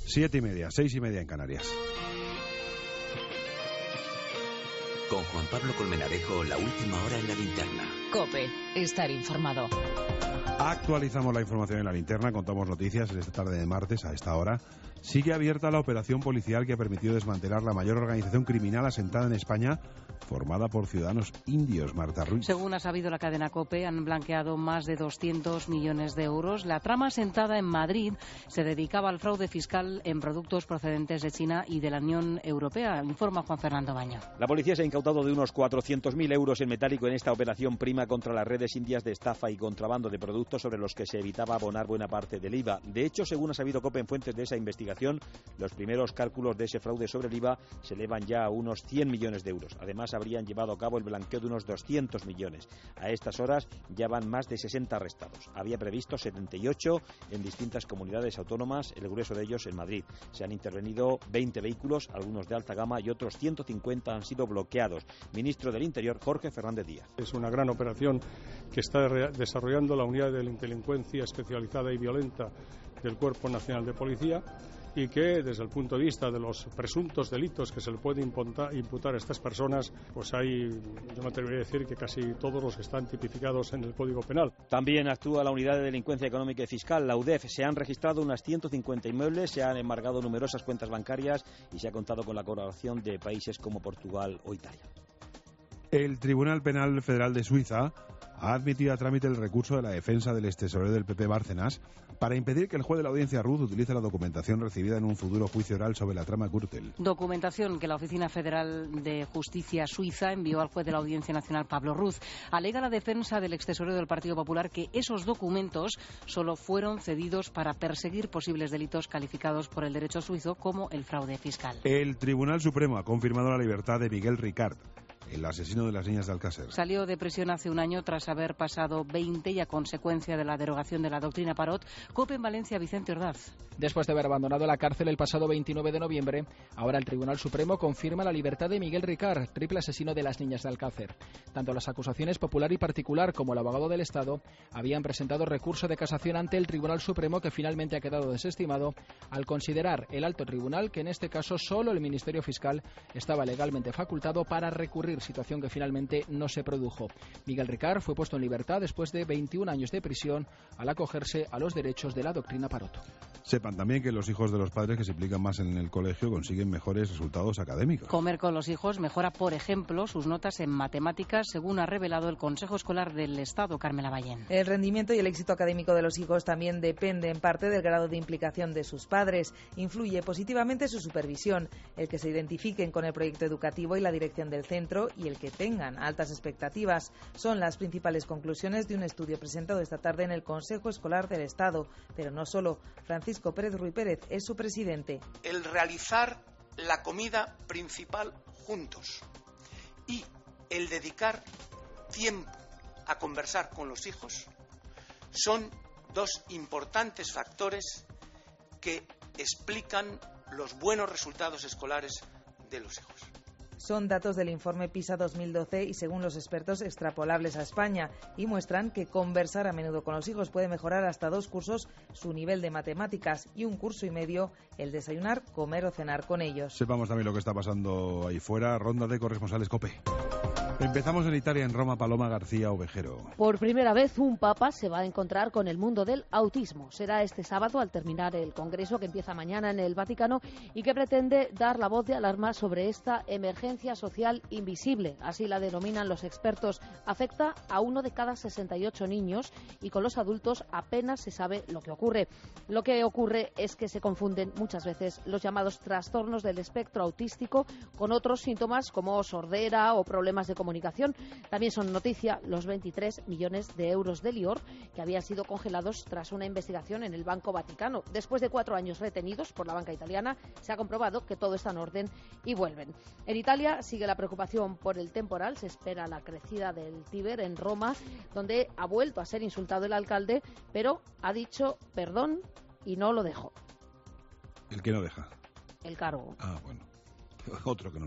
7:30, 6:30 en Canarias. Con Juan Pablo Colmenarejo, la última hora en la linterna. COPE, estar informado. Actualizamos la información en la linterna, contamos noticias en esta tarde de martes a esta hora. Sigue abierta la operación policial que ha permitido desmantelar la mayor organización criminal asentada en España, formada por ciudadanos indios. Marta Ruiz. Según ha sabido la cadena COPE, han blanqueado más de 200 millones de euros. La trama asentada en Madrid se dedicaba al fraude fiscal en productos procedentes de China y de la Unión Europea, informa Juan Fernando Baño. La policía se ha incautado de unos 400.000 euros en metálico en esta operación prima contra las redes indias de estafa y contrabando de productos sobre los que se evitaba abonar buena parte del IVA. De hecho, según ha sabido COPE en fuentes de esa investigación, los primeros cálculos de ese fraude sobre el IVA se elevan ya a unos 100 millones de euros. Además, habrían llevado a cabo el blanqueo de unos 200 millones. A estas horas ya van más de 60 arrestados. Había previsto 78 en distintas comunidades autónomas, el grueso de ellos en Madrid. Se han intervenido 20 vehículos, algunos de alta gama, y otros 150 han sido bloqueados. Ministro del Interior, Jorge Fernández Díaz. Es una gran operación que está desarrollando la Unidad de Delincuencia Especializada y Violenta del Cuerpo Nacional de Policía, y que desde el punto de vista de los presuntos delitos que se le puede imputar a estas personas, pues hay, yo me atrevería a decir que casi todos los que están tipificados en el Código Penal. También actúa la Unidad de Delincuencia Económica y Fiscal, la UDEF. Se han registrado unas 150 inmuebles, se han embargado numerosas cuentas bancarias y se ha contado con la colaboración de países como Portugal o Italia. El Tribunal Penal Federal de Suiza ha admitido a trámite el recurso de la defensa del extesorero del PP Bárcenas para impedir que el juez de la Audiencia Ruz utilice la documentación recibida en un futuro juicio oral sobre la trama Gürtel. Documentación que la Oficina Federal de Justicia Suiza envió al juez de la Audiencia Nacional Pablo Ruz. Alega la defensa del extesorero del Partido Popular que esos documentos solo fueron cedidos para perseguir posibles delitos calificados por el derecho suizo como el fraude fiscal. El Tribunal Supremo ha confirmado la libertad de Miguel Ricard, el asesino de las niñas de Alcácer. Salió de prisión hace un año tras haber pasado 20 y a consecuencia de la derogación de la doctrina Parot. COPE en Valencia, Vicente Ordaz. Después de haber abandonado la cárcel el pasado 29 de noviembre, ahora el Tribunal Supremo confirma la libertad de Miguel Ricard, triple asesino de las niñas de Alcácer. Tanto las acusaciones popular y particular como el abogado del Estado habían presentado recurso de casación ante el Tribunal Supremo, que finalmente ha quedado desestimado al considerar el alto tribunal que en este caso solo el Ministerio Fiscal estaba legalmente facultado para recurrir, situación que finalmente no se produjo. Miguel Ricard fue puesto en libertad después de 21 años de prisión al acogerse a los derechos de la doctrina Parot. Sepan también que los hijos de los padres que se implican más en el colegio consiguen mejores resultados académicos. Comer con los hijos mejora, por ejemplo, sus notas en matemáticas, según ha revelado el Consejo Escolar del Estado, Carmela Ballén. El rendimiento y el éxito académico de los hijos también depende en parte del grado de implicación de sus padres. Influye positivamente su supervisión, el que se identifiquen con el proyecto educativo y la dirección del centro, y el que tengan altas expectativas. Son las principales conclusiones de un estudio presentado esta tarde en el Consejo Escolar del Estado. Pero no solo. Francisco Pérez Ruy Pérez es su presidente. El realizar la comida principal juntos y el dedicar tiempo a conversar con los hijos son dos importantes factores que explican los buenos resultados escolares de los hijos. Son datos del informe PISA 2012 y, según los expertos, extrapolables a España, y muestran que conversar a menudo con los hijos puede mejorar hasta 2 cursos su nivel de matemáticas y 1 curso y medio el desayunar, comer o cenar con ellos. Sepamos también lo que está pasando ahí fuera. Ronda de corresponsales COPE. Empezamos en Italia, en Roma. Paloma García Ovejero. Por primera vez un papa se va a encontrar con el mundo del autismo. Será este sábado al terminar el congreso que empieza mañana en el Vaticano y que pretende dar la voz de alarma sobre esta emergencia social invisible. Así la denominan los expertos. Afecta a 1 de cada 68 niños y con los adultos apenas se sabe lo que ocurre. Lo que ocurre es que se confunden muchas veces los llamados trastornos del espectro autístico con otros síntomas como sordera o problemas de comunicación. También son noticia los 23 millones de euros de Lior que habían sido congelados tras una investigación en el Banco Vaticano. Después de 4 años retenidos por la banca italiana, se ha comprobado que todo está en orden y vuelven. En Italia sigue la preocupación por el temporal. Se espera la crecida del Tíber en Roma, donde ha vuelto a ser insultado el alcalde, pero ha dicho perdón y no lo dejó. ¿El que no deja? El cargo. Ah, bueno. Otro que no lo deja.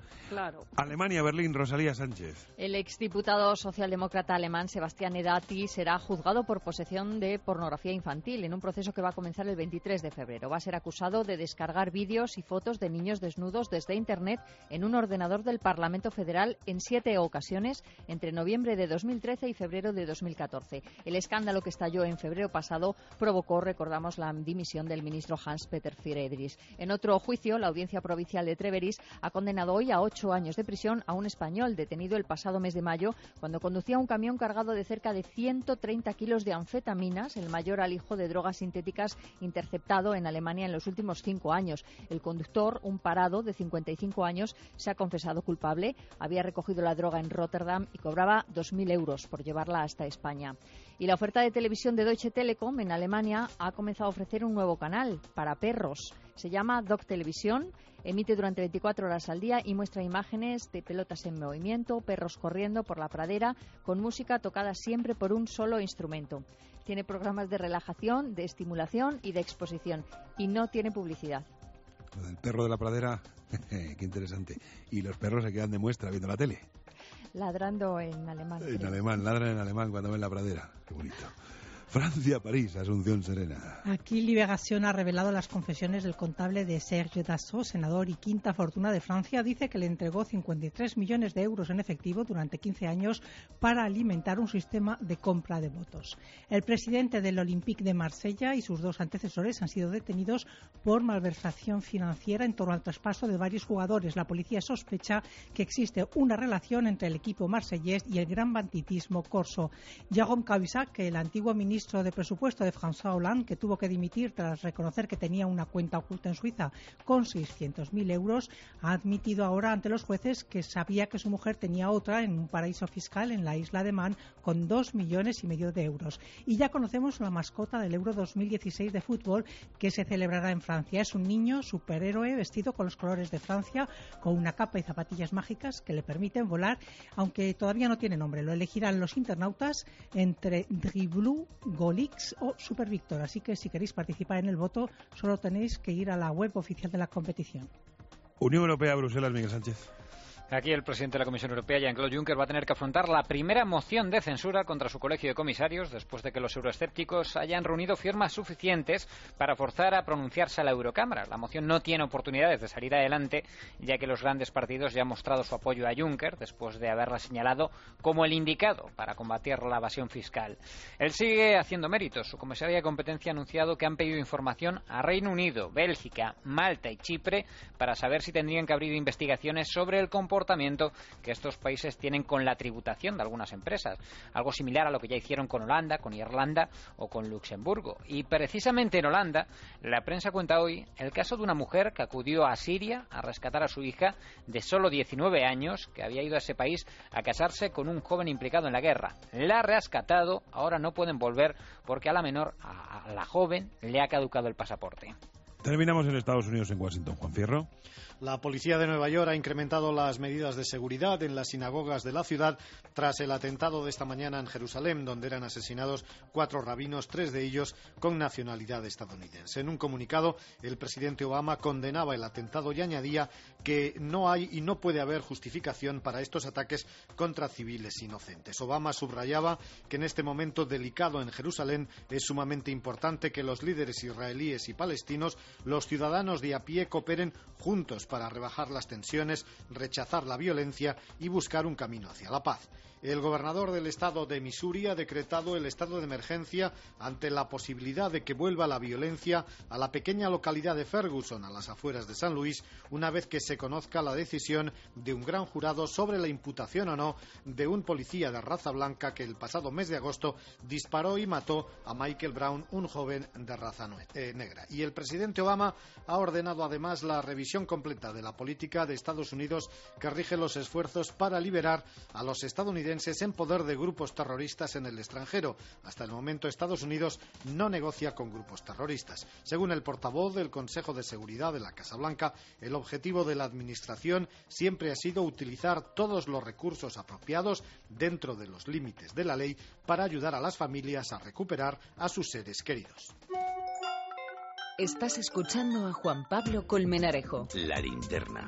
Claro. Alemania, Berlín, Rosalía Sánchez. El exdiputado socialdemócrata alemán Sebastián Edati será juzgado por posesión de pornografía infantil en un proceso que va a comenzar el 23 de febrero. Va a ser acusado de descargar vídeos y fotos de niños desnudos desde Internet en un ordenador del Parlamento Federal en 7 ocasiones entre noviembre de 2013 y febrero de 2014. El escándalo que estalló en febrero pasado provocó, recordamos, la dimisión del ministro Hans-Peter Friedrich. En otro juicio, la Audiencia Provincial de Treveris ha condenado hoy a 8 años de prisión a un español detenido el pasado mes de mayo cuando conducía un camión cargado de cerca de 130 kilos de anfetaminas, el mayor alijo de drogas sintéticas interceptado en Alemania en los últimos 5 años. El conductor, un parado de 55 años, se ha confesado culpable. Había recogido la droga en Rotterdam y cobraba 2.000 euros por llevarla hasta España. Y la oferta de televisión de Deutsche Telekom en Alemania ha comenzado a ofrecer un nuevo canal para perros. Se llama Dog Televisión, emite durante 24 horas al día y muestra imágenes de pelotas en movimiento, perros corriendo por la pradera, con música tocada siempre por un solo instrumento. Tiene programas de relajación, de estimulación y de exposición. Y no tiene publicidad. El perro de la pradera, qué interesante. Y los perros se quedan de muestra viendo la tele. Ladrando en alemán. En alemán, ladran en alemán cuando ven la pradera. Qué bonito. Francia, París, Asunción Serena. Aquí Liberación ha revelado las confesiones del contable de Serge Dassault, senador y quinta fortuna de Francia. Dice que le entregó 53 millones de euros en efectivo durante 15 años para alimentar un sistema de compra de votos. El presidente del Olympique de Marsella y sus 2 antecesores han sido detenidos por malversación financiera en torno al traspaso de varios jugadores. La policía sospecha que existe una relación entre el equipo marsellés y el gran banditismo corso. Jérôme Cahuzac, el antiguo ministro de Presupuesto de François Hollande, que tuvo que dimitir tras reconocer que tenía una cuenta oculta en Suiza con 600.000 euros, ha admitido ahora ante los jueces que sabía que su mujer tenía otra en un paraíso fiscal en la isla de Man con 2,5 millones de euros. Y ya conocemos la mascota del Euro 2016 de fútbol que se celebrará en Francia. Es un niño superhéroe vestido con los colores de Francia, con una capa y zapatillas mágicas que le permiten volar, aunque todavía no tiene nombre. Lo elegirán los internautas entre Driblou, Golix o Super Víctor. Así que si queréis participar en el voto, solo tenéis que ir a la web oficial de la competición. Unión Europea, Bruselas, Miguel Sánchez. Aquí el presidente de la Comisión Europea, Jean-Claude Juncker, va a tener que afrontar la primera moción de censura contra su colegio de comisarios después de que los euroescépticos hayan reunido firmas suficientes para forzar a pronunciarse a la Eurocámara. La moción no tiene oportunidades de salir adelante, ya que los grandes partidos ya han mostrado su apoyo a Juncker después de haberla señalado como el indicado para combatir la evasión fiscal. Él sigue haciendo méritos. Su comisaria de competencia ha anunciado que han pedido información a Reino Unido, Bélgica, Malta y Chipre para saber si tendrían que abrir investigaciones sobre el comportamiento que estos países tienen con la tributación de algunas empresas, algo similar a lo que ya hicieron con Holanda, con Irlanda o con Luxemburgo. Y precisamente en Holanda, la prensa cuenta hoy el caso de una mujer que acudió a Siria a rescatar a su hija de solo 19 años, que había ido a ese país a casarse con un joven implicado en la guerra. La ha rescatado, ahora no pueden volver porque a la menor, a la joven, le ha caducado el pasaporte. Terminamos en Estados Unidos, en Washington. Juan Fierro. La policía de Nueva York ha incrementado las medidas de seguridad en las sinagogas de la ciudad tras el atentado de esta mañana en Jerusalén, donde eran asesinados 4 rabinos, 3 de ellos con nacionalidad estadounidense. En un comunicado, el presidente Obama condenaba el atentado y añadía que no hay y no puede haber justificación para estos ataques contra civiles inocentes. Obama subrayaba que en este momento delicado en Jerusalén es sumamente importante que los líderes israelíes y palestinos, los ciudadanos de a pie, cooperen juntos para rebajar las tensiones, rechazar la violencia y buscar un camino hacia la paz. El gobernador del estado de Missouri ha decretado el estado de emergencia ante la posibilidad de que vuelva la violencia a la pequeña localidad de Ferguson, a las afueras de San Luis, una vez que se conozca la decisión de un gran jurado sobre la imputación o no de un policía de raza blanca que el pasado mes de agosto disparó y mató a Michael Brown, un joven de raza negra. Y el presidente Obama ha ordenado además la revisión completa de la política de Estados Unidos que rige los esfuerzos para liberar a los estadounidenses en poder de grupos terroristas en el extranjero. Hasta el momento, Estados Unidos no negocia con grupos terroristas. Según el portavoz del Consejo de Seguridad de la Casa Blanca, el objetivo de la Administración siempre ha sido utilizar todos los recursos apropiados dentro de los límites de la ley para ayudar a las familias a recuperar a sus seres queridos. Estás escuchando a Juan Pablo Colmenarejo. La linterna,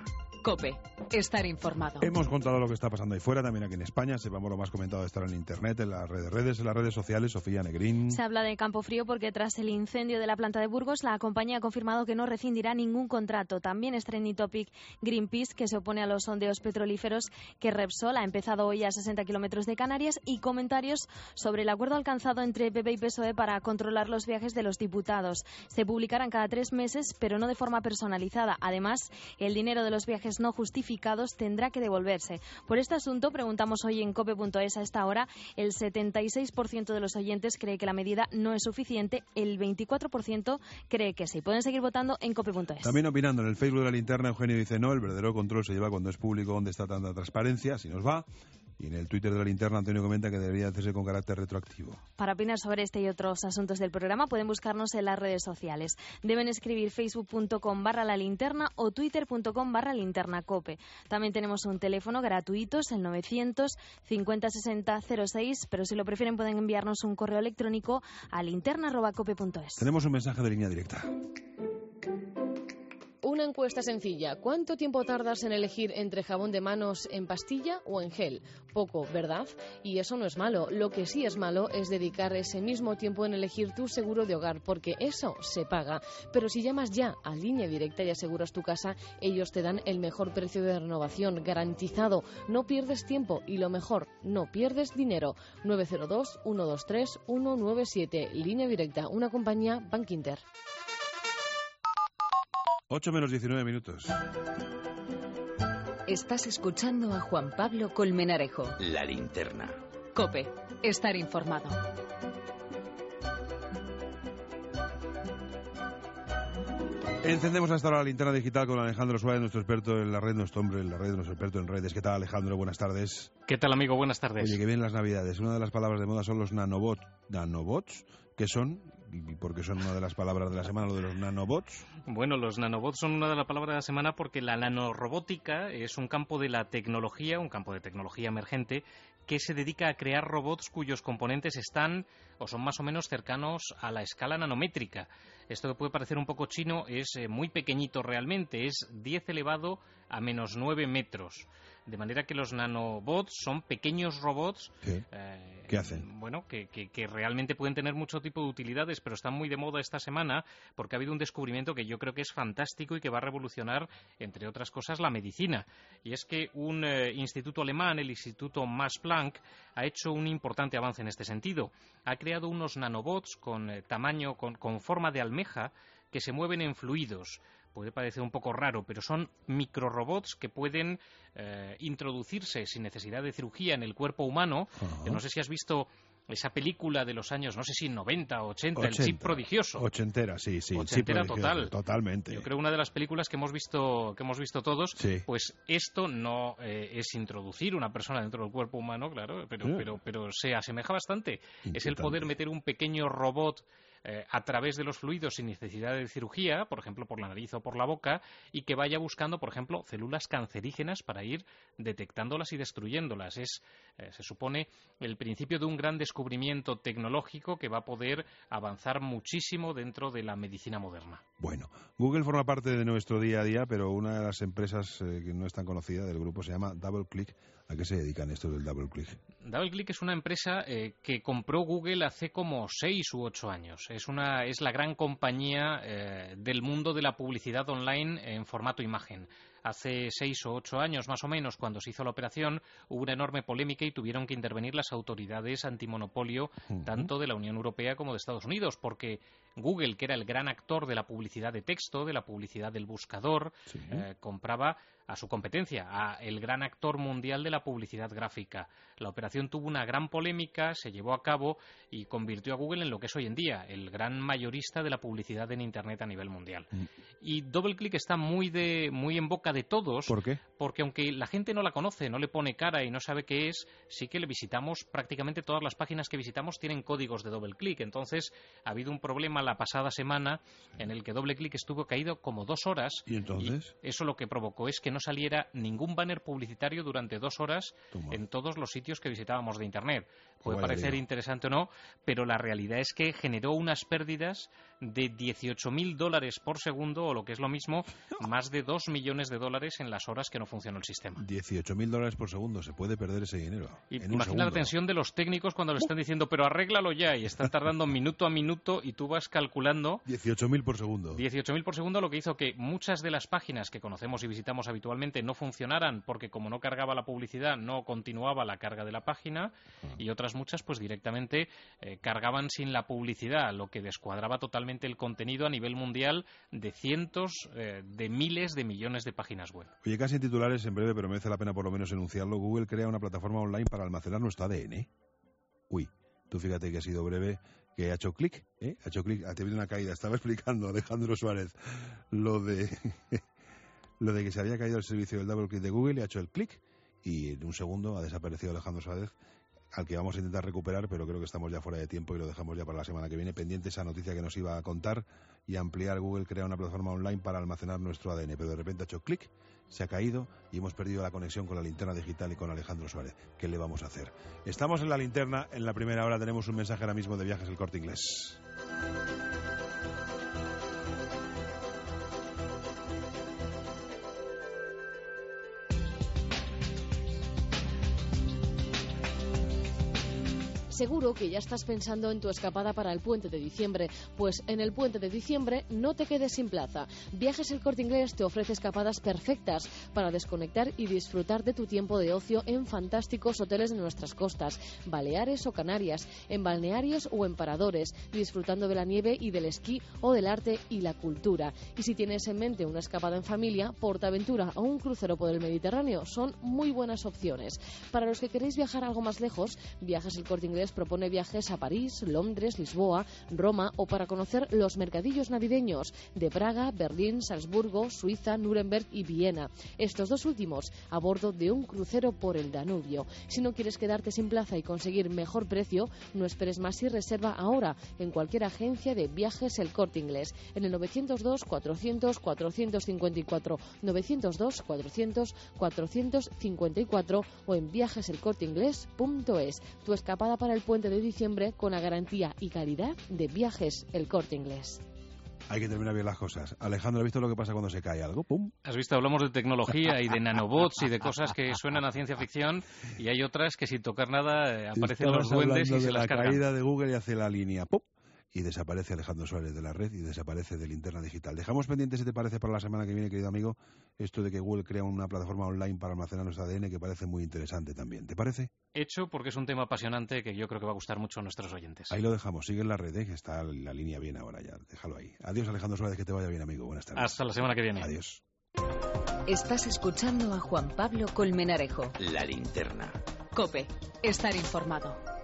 COPE. Estar informado. Hemos contado lo que está pasando ahí fuera, también aquí en España. Sepamos lo más comentado de estar en Internet, en las redes sociales. Sofía Negrín. Se habla de Campofrío porque tras el incendio de la planta de Burgos, la compañía ha confirmado que no rescindirá ningún contrato. También es trending topic Greenpeace, que se opone a los sondeos petrolíferos que Repsol ha empezado hoy a 60 kilómetros de Canarias, y comentarios sobre el acuerdo alcanzado entre PP y PSOE para controlar los viajes de los diputados. Se publicarán cada 3 meses, pero no de forma personalizada. Además, el dinero de los viajes no justificados tendrá que devolverse. Por este asunto, preguntamos hoy en cope.es a esta hora, el 76% de los oyentes cree que la medida no es suficiente, el 24% cree que sí. Pueden seguir votando en cope.es. También opinando en el Facebook de la Linterna, Eugenio dice no, el verdadero control se lleva cuando es público. ¿Dónde está tanta transparencia? Así nos va. Y en el Twitter de la Linterna, Antonio comenta que debería hacerse con carácter retroactivo. Para opinar sobre este y otros asuntos del programa pueden buscarnos en las redes sociales. Deben escribir facebook.com/lalinterna o twitter.com/linternacope. También tenemos un teléfono gratuito, es el 950-60-06, pero si lo prefieren pueden enviarnos un correo electrónico a linterna@cope.es. Tenemos un mensaje de línea directa. Una encuesta sencilla. ¿Cuánto tiempo tardas en elegir entre jabón de manos en pastilla o en gel? Poco, ¿verdad? Y eso no es malo. Lo que sí es malo es dedicar ese mismo tiempo en elegir tu seguro de hogar, porque eso se paga. Pero si llamas ya a Línea Directa y aseguras tu casa, ellos te dan el mejor precio de renovación, garantizado. No pierdes tiempo y lo mejor, no pierdes dinero. 902-123-197. Línea Directa, una compañía Bankinter. 8 menos 19 minutos. Estás escuchando a Juan Pablo Colmenarejo. La Linterna. COPE. Estar informado. Encendemos hasta ahora la linterna digital con Alejandro Suárez, nuestro experto en la red, nuestro hombre en la red, nuestro experto en redes. ¿Qué tal, Alejandro? Buenas tardes. ¿Qué tal, amigo? Buenas tardes. Oye, que vienen las Navidades. Una de las palabras de moda son los nanobots. ¿Nanobots? ¿Qué son? ¿Y por qué son una de las palabras de la semana, lo de los nanobots? Bueno, los nanobots son una de las palabras de la semana porque la nanorobótica es un campo de la tecnología, un campo de tecnología emergente, que se dedica a crear robots cuyos componentes están o son más o menos cercanos a la escala nanométrica. Esto que puede parecer un poco chino es muy pequeñito realmente, es 10 elevado a menos 9 metros. De manera que los nanobots son pequeños robots. ¿Qué hacen? Bueno, que realmente pueden tener mucho tipo de utilidades, pero están muy de moda esta semana porque ha habido un descubrimiento que yo creo que es fantástico y que va a revolucionar, entre otras cosas, la medicina. Y es que un instituto alemán, el Instituto Max Planck, ha hecho un importante avance en este sentido. Ha creado unos nanobots con tamaño, con forma de almeja, que se mueven en fluidos. Puede parecer un poco raro, pero son microrobots que pueden introducirse sin necesidad de cirugía en el cuerpo humano. No sé si has visto esa película de los años, no sé si 90 o 80, El chip prodigioso. Ochentera, sí. Ochentera total. Totalmente. Yo creo una de las películas que hemos visto todos, sí. Pues esto no es introducir una persona dentro del cuerpo humano, claro, pero se asemeja bastante. Es el poder meter un pequeño robot a través de los fluidos sin necesidad de cirugía, por ejemplo por la nariz o por la boca, y que vaya buscando, por ejemplo, células cancerígenas para ir detectándolas y destruyéndolas. Se supone el principio de un gran descubrimiento tecnológico que va a poder avanzar muchísimo dentro de la medicina moderna. Bueno, Google forma parte de nuestro día a día, pero una de las empresas que no es tan conocida del grupo se llama DoubleClick. ¿A qué se dedican estos del DoubleClick? DoubleClick es una empresa que compró Google hace como 6 u 8 años. Es la gran compañía del mundo de la publicidad online en formato imagen. Hace 6 o 8 años, más o menos, cuando se hizo la operación, hubo una enorme polémica y tuvieron que intervenir las autoridades antimonopolio, tanto de la Unión Europea como de Estados Unidos, porque Google, que era el gran actor de la publicidad de texto, de la publicidad del buscador, compraba a su competencia, a el gran actor mundial de la publicidad gráfica. La operación tuvo una gran polémica, se llevó a cabo y convirtió a Google en lo que es hoy en día, el gran mayorista de la publicidad en Internet a nivel mundial. Y DoubleClick está muy en boca de todos. ¿Por qué? Porque aunque la gente no la conoce, no le pone cara y no sabe qué es, sí que le visitamos, prácticamente todas las páginas que visitamos tienen códigos de DoubleClick. Entonces, ha habido un problema la pasada semana en el que DoubleClick estuvo caído como 2 horas. ¿Y entonces? Y eso lo que provocó es que no saliera ningún banner publicitario durante 2 horas en todos los sitios que visitábamos de Internet. Puede parecer interesante o no, pero la realidad es que generó unas pérdidas de $18.000 por segundo, o lo que es lo mismo, más de $2 millones $18.000 en las horas que no funcionó el sistema. $18.000 por segundo, se puede perder ese dinero. Imagina la tensión de los técnicos cuando le están diciendo, pero arréglalo ya, y están tardando minuto a minuto, y tú vas calculando... 18.000 por segundo. 18.000 por segundo, lo que hizo que muchas de las páginas que conocemos y visitamos habitualmente no funcionaran, porque como no cargaba la publicidad, no continuaba la carga de la página, y otras muchas, pues directamente cargaban sin la publicidad, lo que descuadraba totalmente el contenido a nivel mundial de cientos de miles de millones de páginas web. Oye, casi en titulares, en breve, pero merece la pena por lo menos enunciarlo. Google crea una plataforma online para almacenar nuestro ADN. Uy, tú fíjate que ha sido breve, que ha hecho clic, ha hecho clic, ha tenido una caída. Estaba explicando Alejandro Suárez lo de que se había caído el servicio del double click de Google, y ha hecho el clic y en un segundo ha desaparecido Alejandro Suárez, al que vamos a intentar recuperar, pero creo que estamos ya fuera de tiempo y lo dejamos ya para la semana que viene. Pendiente esa noticia que nos iba a contar y ampliar. Google crea una plataforma online para almacenar nuestro ADN, pero de repente ha hecho clic, se ha caído y hemos perdido la conexión con la linterna digital y con Alejandro Suárez. ¿Qué le vamos a hacer? Estamos en la linterna, en la primera hora tenemos un mensaje ahora mismo de Viajes El Corte Inglés. Seguro que ya estás pensando en tu escapada para el puente de diciembre, pues en el puente de diciembre no te quedes sin plaza. Viajes El Corte Inglés te ofrece escapadas perfectas para desconectar y disfrutar de tu tiempo de ocio en fantásticos hoteles de nuestras costas, Baleares o Canarias, en balnearios o en paradores, disfrutando de la nieve y del esquí o del arte y la cultura. Y si tienes en mente una escapada en familia, Portaventura o un crucero por el Mediterráneo son muy buenas opciones. Para los que queréis viajar algo más lejos, Viajes El Corte Inglés propone viajes a París, Londres, Lisboa, Roma o para conocer los mercadillos navideños de Praga, Berlín, Salzburgo, Suiza, Nuremberg y Viena. Estos dos últimos a bordo de un crucero por el Danubio. Si no quieres quedarte sin plaza y conseguir mejor precio, no esperes más y reserva ahora en cualquier agencia de Viajes El Corte Inglés en el 902 400 454, 902 400 454 o en viajeselcorteinglés.es. Tu escapada para el puente de diciembre con la garantía y calidad de Viajes El Corte Inglés. Hay que terminar bien las cosas. Alejandro, ¿has visto lo que pasa cuando se cae algo? ¡Pum! Has visto, hablamos de tecnología y de nanobots y de cosas que suenan a ciencia ficción, y hay otras que sin tocar nada aparecen los duendes y se las cargan. La caída de Google y hace la línea ¡pum! Y desaparece Alejandro Suárez de la red y desaparece de Linterna Digital. Dejamos pendiente, si te parece, para la semana que viene, querido amigo, esto de que Google crea una plataforma online para almacenar nuestro ADN, que parece muy interesante también. ¿Te parece? Hecho, porque es un tema apasionante que yo creo que va a gustar mucho a nuestros oyentes. Ahí lo dejamos. Sigue en la red, que está la línea bien ahora ya. Déjalo ahí. Adiós, Alejandro Suárez, que te vaya bien, amigo. Buenas tardes. Hasta la semana que viene. Adiós. Estás escuchando a Juan Pablo Colmenarejo. La linterna. COPE. Estar informado.